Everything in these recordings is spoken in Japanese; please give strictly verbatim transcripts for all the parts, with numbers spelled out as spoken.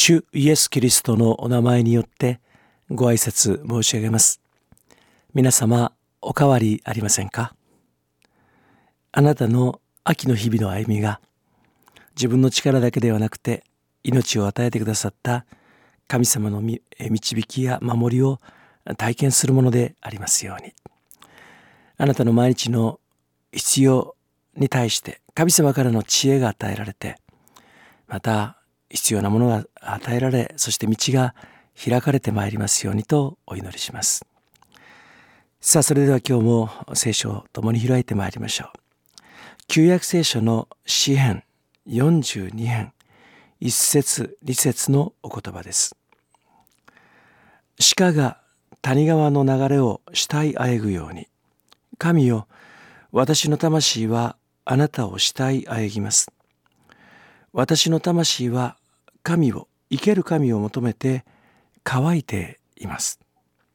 主イエス・キリストのお名前によってご挨拶申し上げます。皆様お変わりありませんか？あなたの秋の日々の歩みが自分の力だけではなくて命を与えてくださった神様の導きや守りを体験するものでありますように。あなたの毎日の必要に対して神様からの知恵が与えられて、また必要なものが与えられ、そして道が開かれてまいりますようにとお祈りします。さあ、それでは今日も聖書を共に開いてまいりましょう。旧約聖書の詩編よんじゅうに編いっ節に節のお言葉です。鹿が谷川の流れを慕いあえぐように、神よ、私の魂はあなたを慕いあえぎます。私の魂は神を、生ける神を求めて乾いています。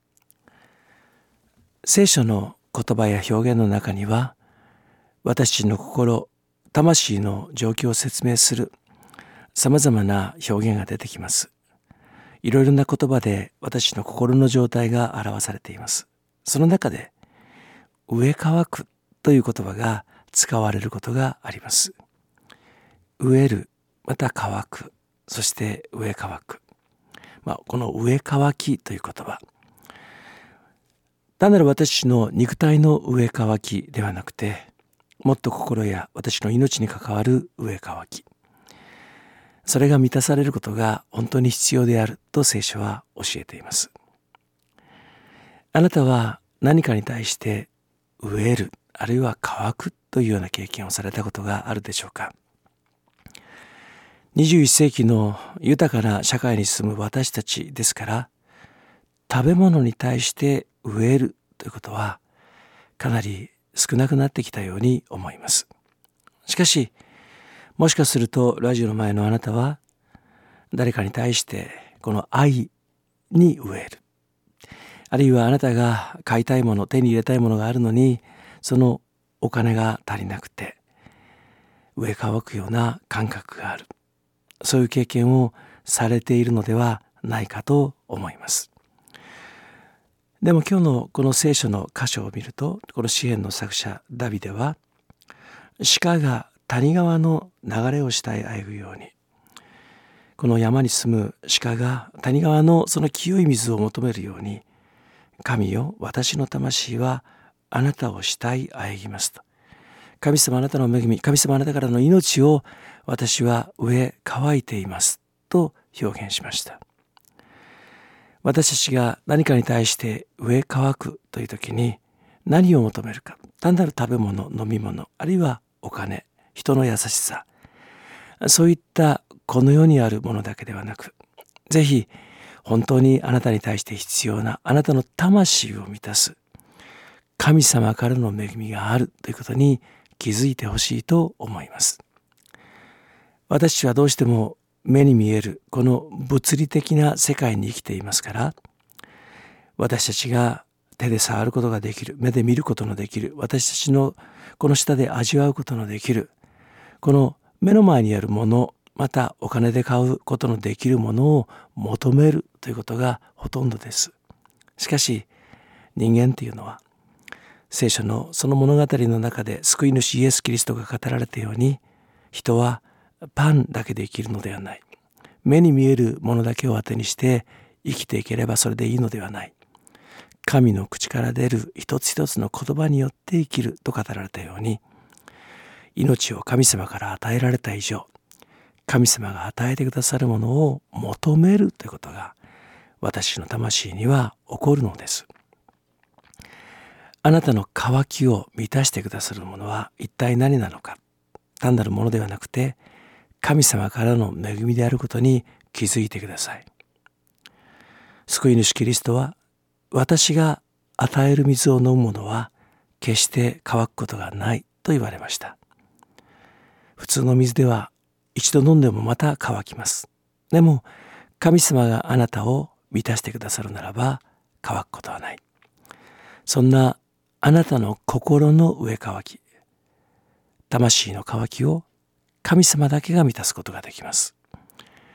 聖書の言葉や表現の中には、私の心、魂の状況を説明するさまざまな表現が出てきます。いろいろな言葉で私の心の状態が表されています。その中で、植え乾くという言葉が使われることがあります。植える、また乾く、そして植え乾く。まあ、この植え乾きという言葉、単なる私の肉体の植え乾きではなくて、もっと心や私の命に関わる植え乾き、それが満たされることが本当に必要であると聖書は教えています。あなたは何かに対して植える、あるいは乾くというような経験をされたことがあるでしょうか？にじゅういっ世紀の豊かな社会に住む私たちですから、食べ物に対して植えるということはかなり少なくなってきたように思います。しかし、もしかするとラジオの前のあなたは誰かに対してこの愛に植える、あるいはあなたが買いたいもの、手に入れたいものがあるのに、そのお金が足りなくて植え乾くような感覚がある、そういう経験をされているのではないかと思います。でも今日のこの聖書の箇所を見ると、この詩編の作者ダビデは、鹿が谷川の流れを慕いあえぐように、この山に住む鹿が谷川のその清い水を求めるように、神よ、私の魂はあなたを慕いあえぎますと。神様あなたの恵み、神様あなたからの命を私は植え乾いていますと表現しました。私たちが何かに対して植え乾くという時に何を求めるか、単なる食べ物、飲み物、あるいはお金、人の優しさ、そういったこの世にあるものだけではなく、ぜひ本当にあなたに対して必要なあなたの魂を満たす神様からの恵みがあるということに気づいてほしいと思います。私たちはどうしても目に見えるこの物理的な世界に生きていますから、私たちが手で触ることができる、目で見ることのできる、私たちのこの舌で味わうことのできる、この目の前にあるもの、またお金で買うことのできるものを求めるということがほとんどです。しかし人間というのは、聖書のその物語の中で救い主イエス・キリストが語られたように、人はパンだけで生きるのではない。目に見えるものだけを当てにして生きていければそれでいいのではない。神の口から出る一つ一つの言葉によって生きると語られたように、命を神様から与えられた以上、神様が与えてくださるものを求めるということが私の魂には起こるのです。あなたの渇きを満たしてくださるものは一体何なのか。単なるものではなくて、神様からの恵みであることに気づいてください。救い主キリストは、私が与える水を飲む者は決して乾くことがないと言われました。普通の水では一度飲んでもまた乾きます。でも神様があなたを満たしてくださるならば乾くことはない。そんなあなたの心の植え乾き、魂の渇きを神様だけが満たすことができます。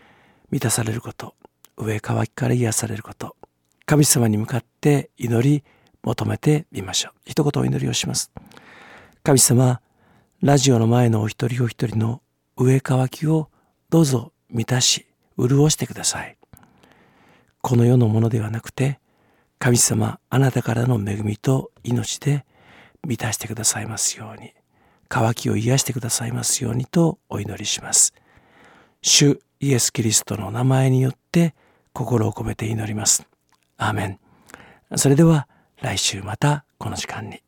満たされること、上渇きから癒されること、神様に向かって祈り求めてみましょう。一言お祈りをします。神様、ラジオの前のお一人お一人の上渇きをどうぞ満たし潤してください。この世のものではなくて、神様あなたからの恵みと命で満たしてくださいますように、渇きを癒してくださいますようにとお祈りします。主イエス・キリストの名前によって心を込めて祈ります。アーメン。それでは来週またこの時間に。